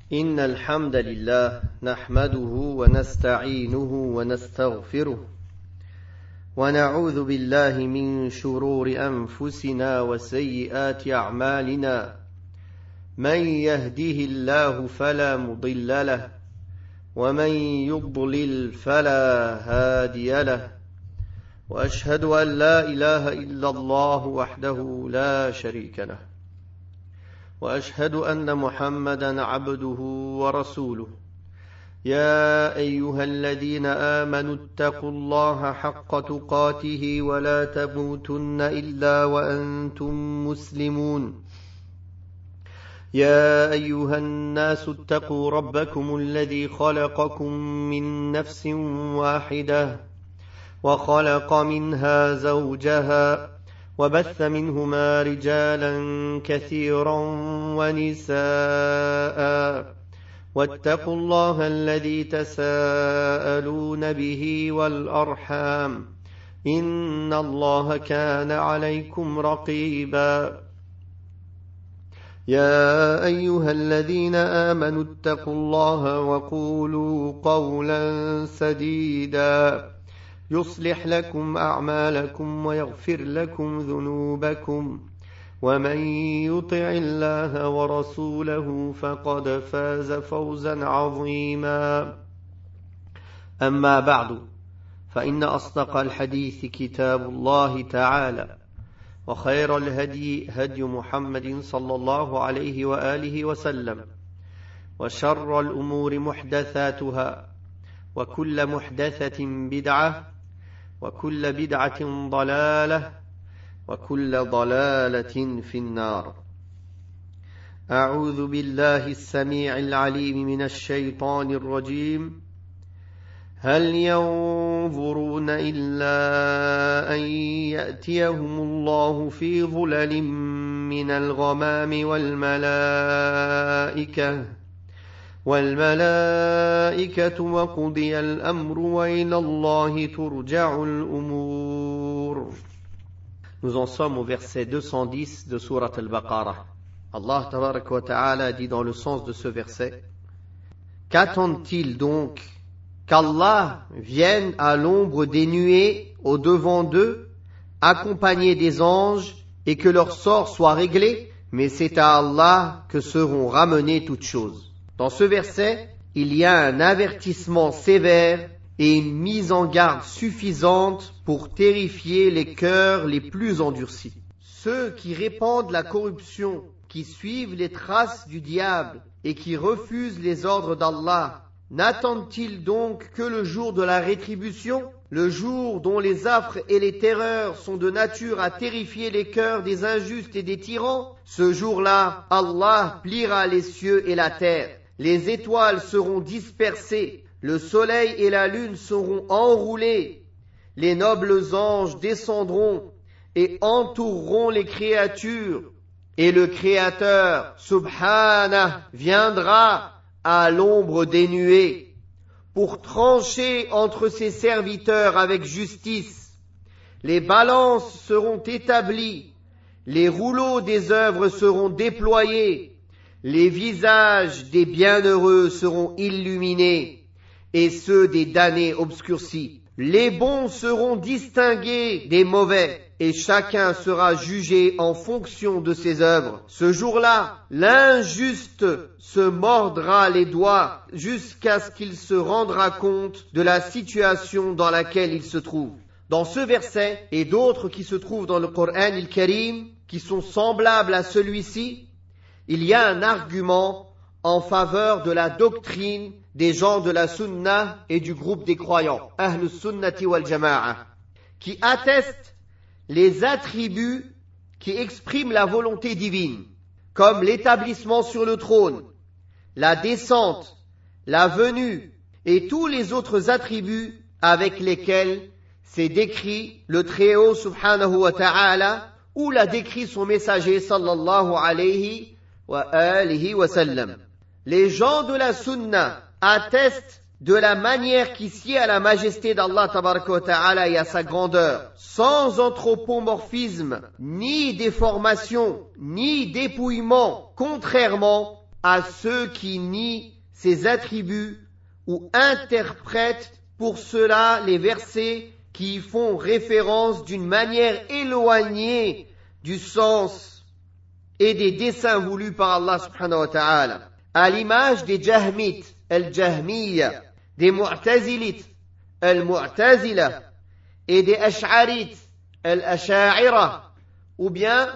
إن الحمد لله نحمده ونستعينه ونستغفره ونعوذ بالله من شرور أنفسنا وسيئات أعمالنا من يهده الله فلا مضل له ومن يضلل فلا هادي له وأشهد أن لا إله إلا الله وحده لا شريك له وأشهد أن محمدًا عبده ورسوله يا أيها الذين آمنوا اتقوا الله حق تقاته ولا تموتن إلا وأنتم مسلمون يا أيها الناس اتقوا ربكم الذي خلقكم من نفس واحدة وخلق منها زوجها وبث منهما رجالا كثيرا ونساء واتقوا الله الذي تساءلون به والأرحام إن الله كان عليكم رقيبا يا أيها الذين آمنوا اتقوا الله وقولوا قولا سديدا يصلح لكم أعمالكم ويغفر لكم ذنوبكم ومن يطع الله ورسوله فقد فاز فوزا عظيما أما بعد فإن أصدق الحديث كتاب الله تعالى وخير الهدي هدي محمد صلى الله عليه وآله وسلم وشر الأمور محدثاتها وكل محدثة بدعة وكل بدعة ضلالة وكل ضلالة في النار أعوذ بالله السميع العليم من الشيطان الرجيم هل ينظرون إلا أن يأتيهم الله في ظلل من الغمام والملائكة وقضي الأمر وإلى الله ترجع الأمور. Nous en sommes au verset 210 de Surat al-Baqarah. Allah tabaraka wa ta'ala dit dans le sens de ce verset: Qu'attendent-ils donc qu'Allah vienne à l'ombre des nuées au devant d'eux, accompagné des anges, et que leur sort soit réglé? Mais c'est à Allah que seront ramenées toutes choses. Dans ce verset, il y a un avertissement sévère et une mise en garde suffisante pour terrifier les cœurs les plus endurcis. Ceux qui répandent la corruption, qui suivent les traces du diable et qui refusent les ordres d'Allah, n'attendent-ils donc que le jour de la rétribution, le jour dont les affres et les terreurs sont de nature à terrifier les cœurs des injustes et des tyrans? Ce jour-là, Allah pliera les cieux et la terre. Les étoiles seront dispersées, le soleil et la lune seront enroulés, les nobles anges descendront et entoureront les créatures, et le Créateur, Subhanah, viendra à l'ombre des nuées pour trancher entre ses serviteurs avec justice. Les balances seront établies, les rouleaux des œuvres seront déployés, les visages des bienheureux seront illuminés et ceux des damnés obscurcis. Les bons seront distingués des mauvais et chacun sera jugé en fonction de ses œuvres. Ce jour-là, l'injuste se mordra les doigts jusqu'à ce qu'il se rendra compte de la situation dans laquelle il se trouve. Dans ce verset et d'autres qui se trouvent dans le Coran al-Karim, qui sont semblables à celui-ci, il y a un argument en faveur de la doctrine des gens de la Sunna et du groupe des croyants, Ahlus Sunnati wal Jama'a, qui attestent les attributs qui expriment la volonté divine, comme l'établissement sur le trône, la descente, la venue et tous les autres attributs avec lesquels c'est décrit le Très-Haut subhanahu wa ta'ala ou l'a décrit son messager sallallahu alayhi wa alihi wa sallam. Les gens de la Sunna attestent de la manière qui sied à la majesté d'Allah tabaraka wa ta'ala et à sa grandeur, sans anthropomorphisme, ni déformation, ni dépouillement, contrairement à ceux qui nient ses attributs ou interprètent pour cela les versets qui font référence d'une manière éloignée du sens et des desseins voulus par Allah subhanahu wa ta'ala. À l'image des Jahmites, al-Jahmiyya, des Mu'tazilites, al-Mu'tazila, et des Ash'arites, al-Asha'ira, ou bien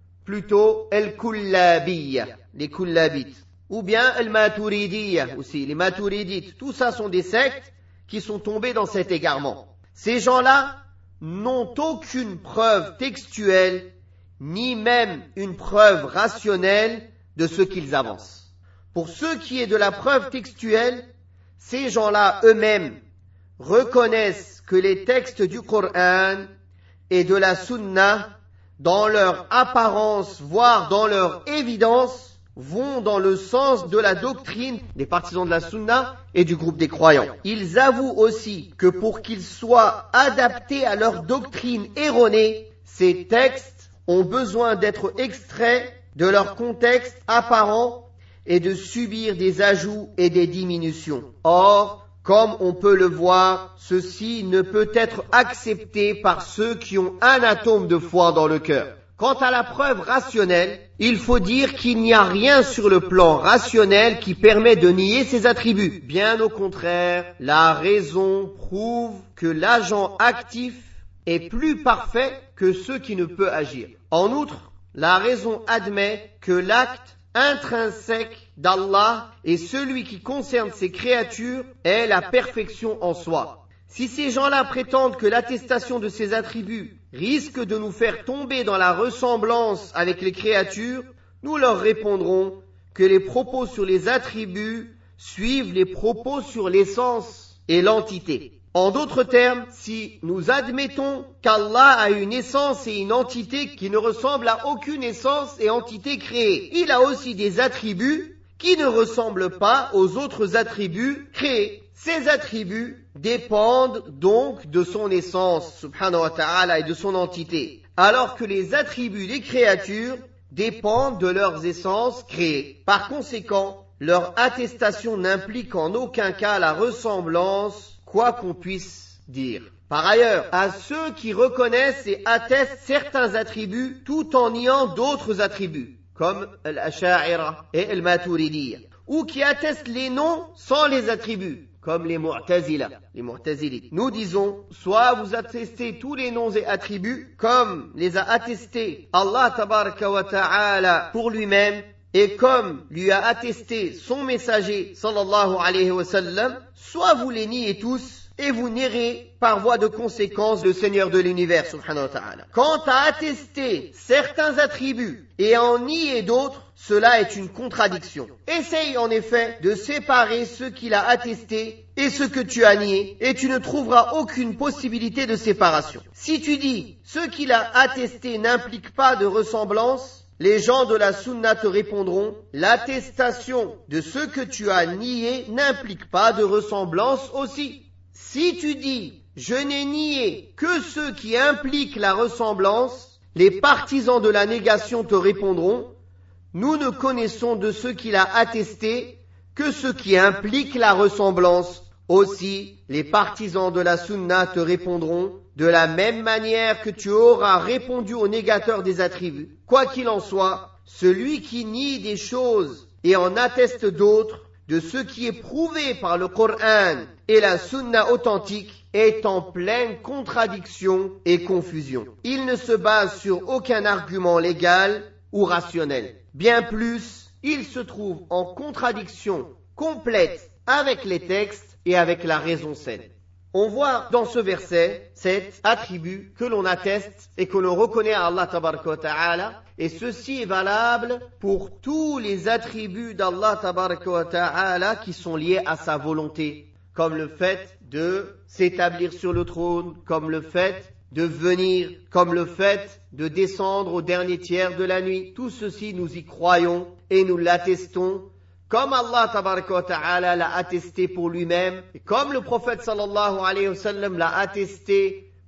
plutôt al-Kullabiyya, les Kullabites, ou bien al-Maturidiyya aussi, les Maturidites. Tout ça sont des sectes qui sont tombés dans cet égarement. Ces gens-là n'ont aucune preuve textuelle, ni même une preuve rationnelle de ce qu'ils avancent. Pour ce qui est de la preuve textuelle, ces gens-là eux-mêmes reconnaissent que les textes du Coran et de la Sunna, dans leur apparence, voire dans leur évidence, vont dans le sens de la doctrine des partisans de la Sunna et du groupe des croyants. Ils avouent aussi que pour qu'ils soient adaptés à leur doctrine erronée, ces textes ont besoin d'être extraits de leur contexte apparent et de subir des ajouts et des diminutions. Or, comme on peut le voir, ceci ne peut être accepté par ceux qui ont un atome de foi dans le cœur. Quant à la preuve rationnelle, il faut dire qu'il n'y a rien sur le plan rationnel qui permet de nier ces attributs. Bien au contraire, la raison prouve que l'agent actif est plus parfait que ceux qui ne peuvent agir. En outre, la raison admet que l'acte intrinsèque d'Allah et celui qui concerne ses créatures est la perfection en soi. Si ces gens-là prétendent que l'attestation de ces attributs risque de nous faire tomber dans la ressemblance avec les créatures, nous leur répondrons que les propos sur les attributs suivent les propos sur l'essence et l'entité. En d'autres termes, si nous admettons qu'Allah a une essence et une entité qui ne ressemblent à aucune essence et entité créée, il a aussi des attributs qui ne ressemblent pas aux autres attributs créés. Ces attributs dépendent donc de son essence, subhanahu wa ta'ala, et de son entité, alors que les attributs des créatures dépendent de leurs essences créées. Par conséquent, leur attestation n'implique en aucun cas la ressemblance, quoi qu'on puisse dire. Par ailleurs, à ceux qui reconnaissent et attestent certains attributs tout en niant d'autres attributs, comme l'Asha'ira et le Maturidiyya, ou qui attestent les noms sans les attributs, comme les Mu'tazila, les Mu'tazilites. Nous disons, soit vous attestez tous les noms et attributs, comme les a attestés Allah tabaraka wa ta'ala pour lui-même, et comme lui a attesté son messager sallallahu alayhi wa sallam, soit vous les niez tous, et vous nierez par voie de conséquence le Seigneur de l'univers subhanahu wa ta'ala. Quant à attester certains attributs et en nier d'autres, cela est une contradiction. Essaye en effet de séparer ce qu'il a attesté et ce que tu as nié, et tu ne trouveras aucune possibilité de séparation. Si tu dis ce qu'il a attesté n'implique pas de ressemblance, les gens de la Sunna te répondront, l'attestation de ce que tu as nié n'implique pas de ressemblance aussi. Si tu dis, je n'ai nié que ce qui implique la ressemblance, les partisans de la négation te répondront, nous ne connaissons de ce qu'il a attesté que ce qui implique la ressemblance. Aussi, les partisans de la Sunna te répondront de la même manière que tu auras répondu aux négateurs des attributs. Quoi qu'il en soit, celui qui nie des choses et en atteste d'autres, de ce qui est prouvé par le Coran et la Sunna authentique, est en pleine contradiction et confusion. Il ne se base sur aucun argument légal ou rationnel. Bien plus, il se trouve en contradiction complète avec les textes et avec la raison saine. On voit dans ce verset cet attribut que l'on atteste et que l'on reconnaît à Allah tabaraka wa ta'ala, et ceci est valable pour tous les attributs d'Allah tabaraka wa ta'ala qui sont liés à sa volonté, comme le fait de s'établir sur le trône, comme le fait de venir, comme le fait de descendre au dernier tiers de la nuit. Tout ceci, nous y croyons et nous l'attestons, comme Allah tabaraka wa ta'ala l'a attesté pour lui-même, et comme le prophète sallallahu alayhi wa sallam l'a attesté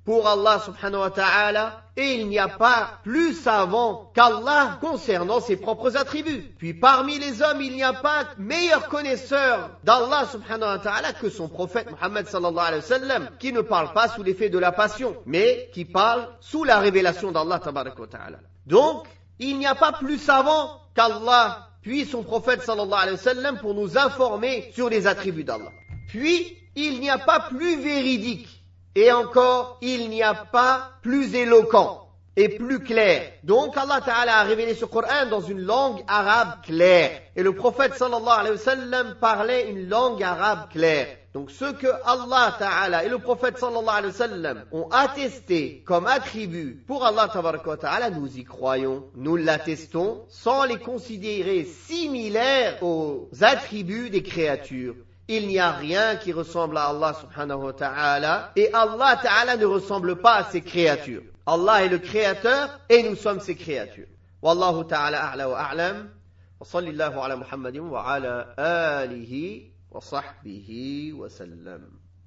pour Allah subhanahu wa ta'ala, et il n'y a pas plus savant qu'Allah concernant ses propres attributs. Puis parmi les hommes, il n'y a pas meilleur connaisseur d'Allah subhanahu wa ta'ala que son prophète Muhammad sallallahu alayhi wa sallam, qui ne parle pas sous l'effet de la passion, mais qui parle sous la révélation d'Allah tabaraka wa ta'ala. Donc, il n'y a pas plus savant qu'Allah, puis son prophète sallallahu alayhi wa sallam pour nous informer sur les attributs d'Allah. Puis, il n'y a pas plus véridique. Et encore, il n'y a pas plus éloquent et plus clair. Donc Allah Ta'ala a révélé ce Coran dans une langue arabe claire. Et le prophète sallallahu alayhi wa sallam parlait une langue arabe claire. Donc ce que Allah Ta'ala et le prophète sallallahu alayhi wa sallam ont attesté comme attribut pour Allah Ta'ala, nous y croyons, nous l'attestons sans les considérer similaires aux attributs des créatures. Il n'y a rien qui ressemble à Allah subhanahu wa ta'ala et Allah ta'ala ne ressemble pas à ses créatures. Allah est le créateur et nous sommes ses créatures. Wallahu ta'ala a'la wa a'lam. Wa sallallahu ala Muhammadin wa ala alihi wa sahbihi wa sallam.